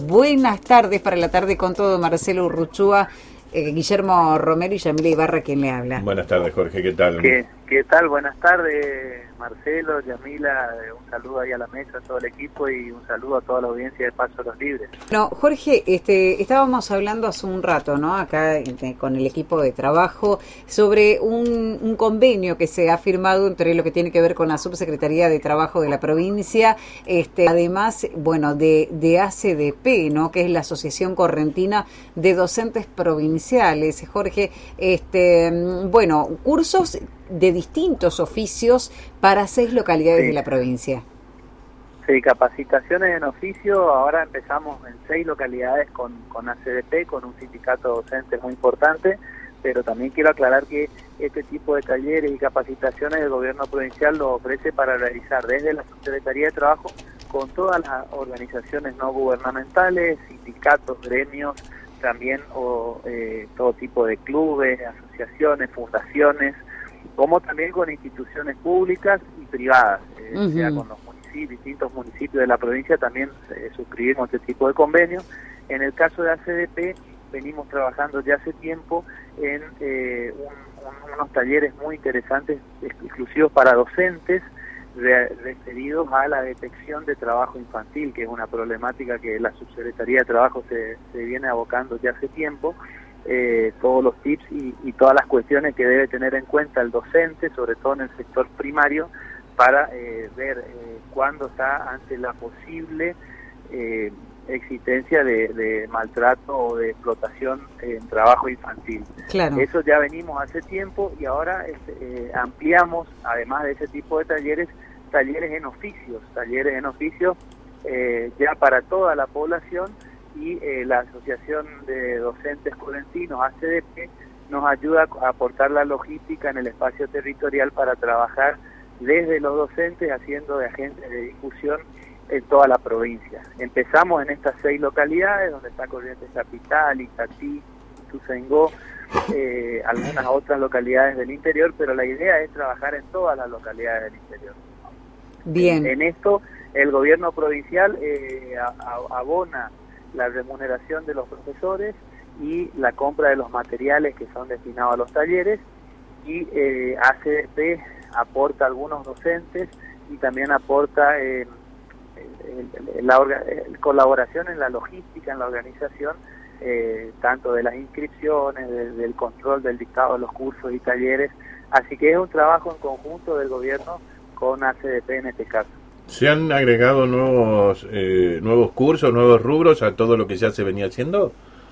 Buenas tardes para la tarde con todo. Marcelo Urruchúa, Guillermo Romero y Yamila Ibarra, quien le habla. Buenas tardes, Jorge, ¿qué tal? ¿Qué tal? Buenas tardes, Marcelo, Yamila, un saludo ahí a la mesa, a todo el equipo y un saludo a toda la audiencia de Paso a los Libres. No, Jorge, estábamos hablando hace un rato, ¿no? Acá con el equipo de trabajo sobre un convenio que se ha firmado entre lo que tiene que ver con la Subsecretaría de Trabajo de la provincia, además, bueno, de ACDP, ¿no? Que es la Asociación Correntina de Docentes Provinciales. Jorge, bueno, cursos de distintos oficios para 6 localidades de la provincia. Sí, capacitaciones en oficio, ahora empezamos en 6 localidades con ACDP, con un sindicato docente muy importante, pero también quiero aclarar que este tipo de talleres y capacitaciones el gobierno provincial lo ofrece para realizar desde la Subsecretaría de Trabajo con todas las organizaciones no gubernamentales, sindicatos, gremios, también todo tipo de clubes, asociaciones, fundaciones, como también con instituciones públicas y privadas, sea con los distintos municipios de la provincia también suscribimos este tipo de convenios. En el caso de ACDP venimos trabajando ya hace tiempo en unos talleres muy interesantes exclusivos para docentes referidos a la detección de trabajo infantil, que es una problemática que la Subsecretaría de Trabajo se viene abocando ya hace tiempo. Todos los tips y todas las cuestiones que debe tener en cuenta el docente, sobre todo en el sector primario, para ver cuándo está ante la posible existencia de maltrato o de explotación en trabajo infantil. Claro. Eso ya venimos hace tiempo y ahora ampliamos, además de ese tipo de talleres en oficios ya para toda la población. Y la Asociación de Docentes Correntinos, ACDP, nos ayuda a aportar la logística en el espacio territorial para trabajar desde los docentes haciendo de agentes de difusión en toda la provincia. Empezamos en estas 6 localidades, donde está Corrientes Capital, Itatí, Ituzaingó, algunas otras localidades del interior, pero la idea es trabajar en todas las localidades del interior. Bien. En esto, el gobierno provincial abona la remuneración de los profesores y la compra de los materiales que son destinados a los talleres, y ACDP aporta algunos docentes y también aporta colaboración en la logística, en la organización, tanto de las inscripciones, del control del dictado de los cursos y talleres, así que es un trabajo en conjunto del gobierno con ACDP en este caso. ¿Se han agregado nuevos cursos, nuevos rubros a todo lo que ya se venía haciendo?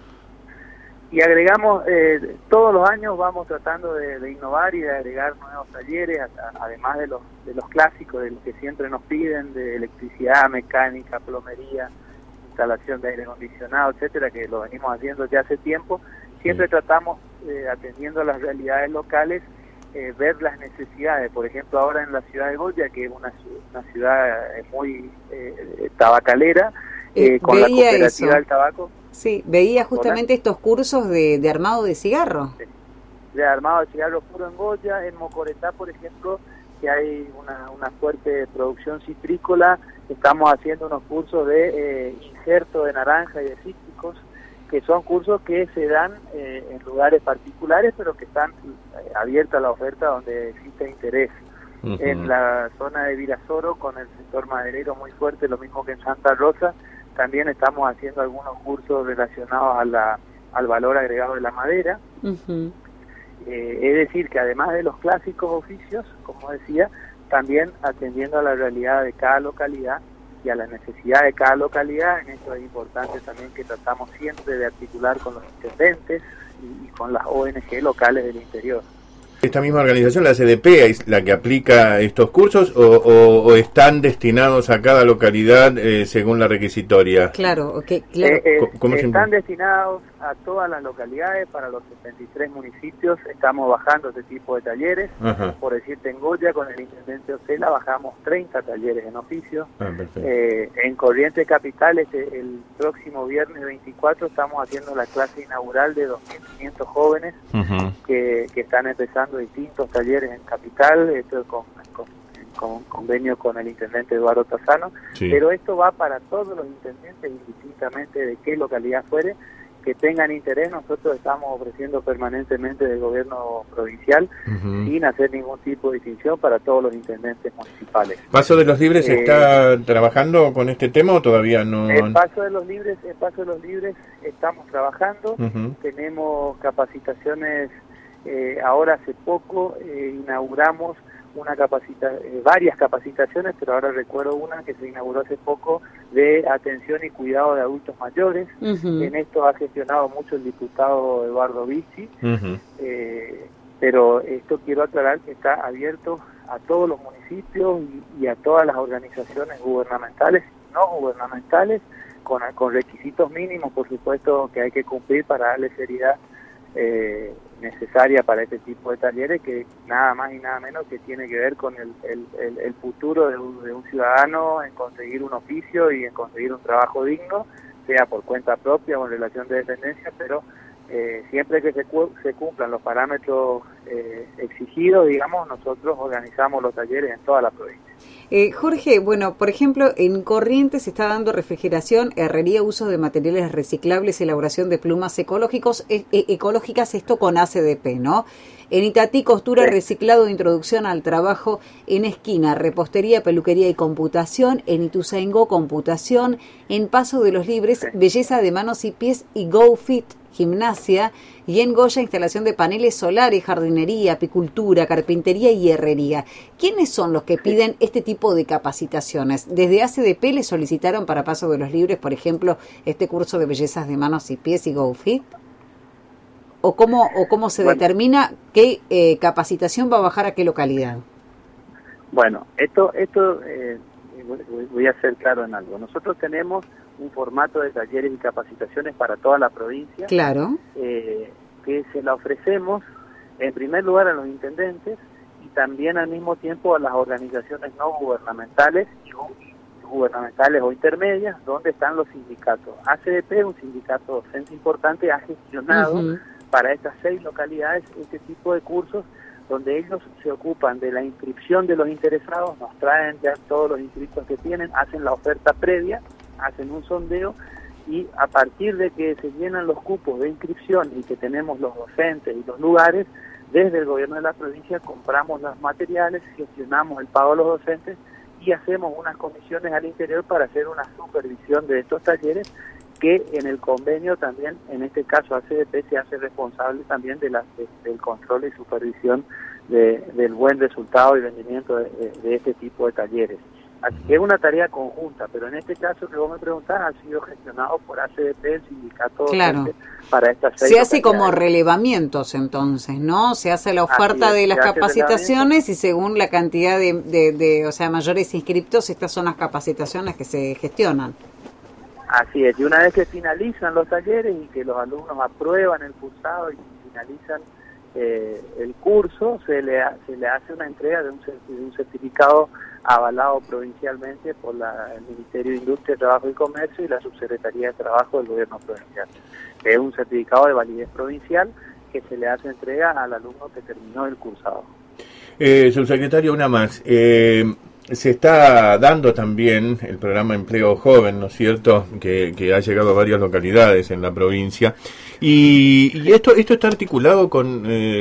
Y agregamos, todos los años vamos tratando de innovar y de agregar nuevos talleres, además de los clásicos, de los que siempre nos piden, de electricidad, mecánica, plomería, instalación de aire acondicionado, etcétera, que lo venimos haciendo ya hace tiempo. Siempre tratamos, atendiendo a las realidades locales, ver las necesidades. Por ejemplo, ahora en la ciudad de Goya, que es una ciudad muy tabacalera, con la cooperativa del tabaco. Sí, veía justamente estos cursos de armado de cigarro. De armado de cigarro puro en Goya. En Mocoretá, por ejemplo, que hay una fuerte producción citrícola, estamos haciendo unos cursos de injerto de naranja y de cítricos, que son cursos que se dan en lugares particulares, pero que están abiertos a la oferta donde existe interés. Uh-huh. En la zona de Virasoro, con el sector maderero muy fuerte, lo mismo que en Santa Rosa, también estamos haciendo algunos cursos relacionados al valor agregado de la madera. Uh-huh. Es decir, que además de los clásicos oficios, como decía, también atendiendo a la realidad de cada localidad y a la necesidad de cada localidad. En eso es importante también que tratamos siempre de articular con los intendentes y con las ONG locales del interior. ¿Esta misma organización, la CDP, es la que aplica estos cursos o están destinados a cada localidad según la requisitoria? Claro, claro. Están destinados a todas las localidades. Para los 73 municipios estamos bajando este tipo de talleres. Ajá. Por decirte, en Goya, con el intendente Ocela, bajamos 30 talleres en oficio. En Corrientes Capital, el próximo viernes 24, estamos haciendo la clase inaugural de 2.500 jóvenes. Uh-huh. que están empezando distintos talleres en Capital, esto convenio con el intendente Eduardo Tassano, sí. Pero esto va para todos los intendentes, indistintamente de qué localidad fuere, que tengan interés. Nosotros estamos ofreciendo permanentemente del gobierno provincial, sin hacer ningún tipo de distinción, para todos los intendentes municipales. ¿Paso de los Libres está trabajando con este tema o todavía no? El Paso de los Libres estamos trabajando, tenemos capacitaciones, ahora hace poco inauguramos varias capacitaciones, pero ahora recuerdo una que se inauguró hace poco de atención y cuidado de adultos mayores. En esto ha gestionado mucho el diputado Eduardo Vicci, pero esto quiero aclarar que está abierto a todos los municipios y a todas las organizaciones gubernamentales y no gubernamentales, con requisitos mínimos, por supuesto, que hay que cumplir para darle seriedad necesaria para este tipo de talleres, que nada más y nada menos que tiene que ver con el futuro de un ciudadano, en conseguir un oficio y en conseguir un trabajo digno, sea por cuenta propia o en relación de dependencia, pero siempre que se cumplan los parámetros exigidos, digamos, nosotros organizamos los talleres en toda la provincia. Jorge, bueno, por ejemplo, en Corrientes se está dando refrigeración, herrería, uso de materiales reciclables, elaboración de plumas ecológicas, esto con ACDP, ¿no? En Itatí, costura, reciclado, introducción al trabajo. En Esquina, repostería, peluquería y computación. En Ituzaingó, computación. En Paso de los Libres, belleza de manos y pies y GoFit, gimnasia. Y en Goya, instalación de paneles solares, jardinería, apicultura, carpintería y herrería. ¿Quiénes son los que piden este tipo de capacitaciones? ¿Desde ACDP le solicitaron para Paso de los Libres, por ejemplo, este curso de bellezas de manos y pies y GoFit? ¿O cómo se determina qué capacitación va a bajar a qué localidad? Bueno, voy a ser claro en algo. Nosotros tenemos un formato de talleres y capacitaciones para toda la provincia. Claro. Que se la ofrecemos en primer lugar a los intendentes y también al mismo tiempo a las organizaciones no gubernamentales y gubernamentales o intermedias, donde están los sindicatos. ACDP, un sindicato docente importante, ha gestionado para estas 6 localidades este tipo de cursos, donde ellos se ocupan de la inscripción de los interesados, nos traen ya todos los inscritos que tienen, hacen la oferta previa, hacen un sondeo, y a partir de que se llenan los cupos de inscripción y que tenemos los docentes y los lugares, desde el gobierno de la provincia compramos los materiales, gestionamos el pago de los docentes y hacemos unas comisiones al interior para hacer una supervisión de estos talleres, que en el convenio también, en este caso ACDP, se hace responsable también del control y supervisión del buen resultado y rendimiento de este tipo de talleres. Así que es una tarea conjunta, pero en este caso que vos me preguntás ha sido gestionado por ACDP, el sindicato docente, para estas 6 Se hace como relevamientos entonces, ¿no? Se hace la oferta de las capacitaciones y según la cantidad de mayores inscriptos, estas son las capacitaciones que se gestionan. Así es, y una vez que finalizan los talleres y que los alumnos aprueban el cursado y finalizan el curso, se le hace una entrega de un certificado avalado provincialmente por el Ministerio de Industria, Trabajo y Comercio y la Subsecretaría de Trabajo del Gobierno Provincial. Es un certificado de validez provincial que se le hace entrega al alumno que terminó el cursado. Subsecretario, una más. Se está dando también el programa Empleo Joven, ¿no es cierto?, que ha llegado a varias localidades en la provincia. Y esto está articulado con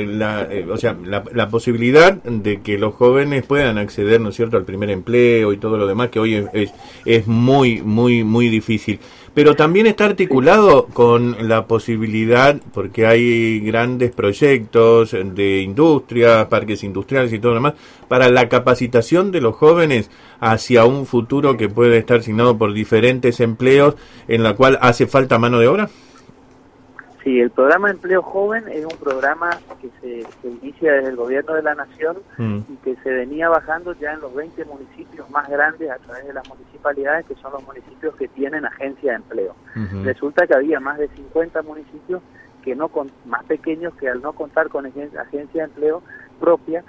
la posibilidad de que los jóvenes puedan acceder, ¿no es cierto?, al primer empleo y todo lo demás, que hoy es muy, muy, muy difícil. Pero también está articulado con la posibilidad, porque hay grandes proyectos de industria, parques industriales y todo lo demás, para la capacitación de los jóvenes hacia un futuro que puede estar asignado por diferentes empleos, en la cual hace falta mano de obra. Sí, el programa Empleo Joven es un programa que se inicia desde el Gobierno de la Nación y que se venía bajando ya en los 20 municipios más grandes a través de las municipalidades, que son los municipios que tienen agencia de empleo. Resulta que había más de 50 municipios que más pequeños, que al no contar con agencia de empleo propia,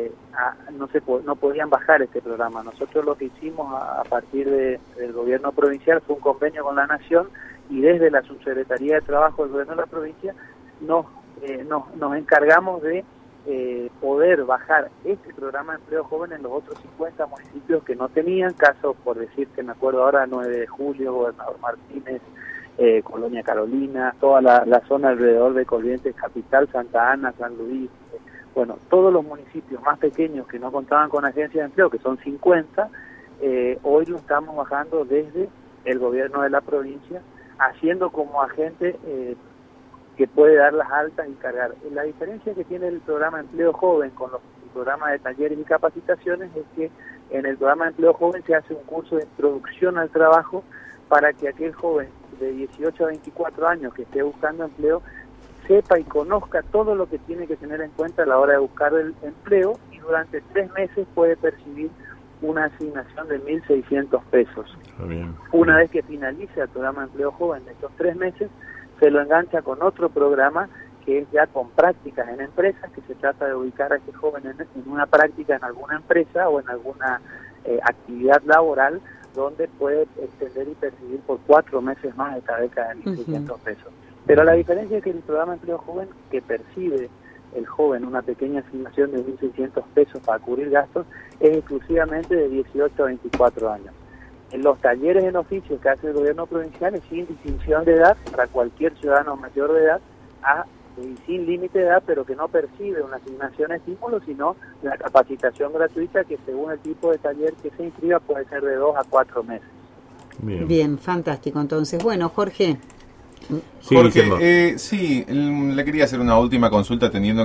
no podían bajar este programa. Nosotros lo que hicimos a partir del Gobierno provincial fue un convenio con la Nación, y desde la Subsecretaría de Trabajo del Gobierno de la provincia nos encargamos de poder bajar este programa de empleo joven en los otros 50 municipios que no tenían. Casos, por decirte, me acuerdo ahora, 9 de Julio, Gobernador Martínez, Colonia Carolina, toda la zona alrededor de Corrientes Capital, Santa Ana, San Luis, bueno, todos los municipios más pequeños que no contaban con agencias de empleo, que son 50, hoy lo estamos bajando desde el gobierno de la provincia, haciendo como agente que puede dar las altas y cargar. La diferencia que tiene el programa de empleo joven con los programas de talleres y capacitaciones es que en el programa de empleo joven se hace un curso de introducción al trabajo para que aquel joven de 18 a 24 años que esté buscando empleo sepa y conozca todo lo que tiene que tener en cuenta a la hora de buscar el empleo, y durante 3 meses puede percibir una asignación de 1.600 pesos. Bien. Una vez que finalice el programa de empleo joven de estos 3 meses, se lo engancha con otro programa que es ya con prácticas en empresas, que se trata de ubicar a ese joven en una práctica en alguna empresa o en alguna actividad laboral donde puede extender y percibir por 4 meses más esta beca de 1.600 pesos. Pero la diferencia es que el programa de empleo joven, que percibe el joven una pequeña asignación de 1.600 pesos para cubrir gastos, es exclusivamente de 18 a 24 años. En los talleres en oficio que hace el gobierno provincial es sin distinción de edad para cualquier ciudadano mayor de edad y sin límite de edad, pero que no percibe una asignación de estímulo, sino la capacitación gratuita que según el tipo de taller que se inscriba puede ser de 2 a 4 meses. Bien, fantástico. Entonces, bueno, Jorge. Jorge, sí, le quería hacer una última consulta teniendo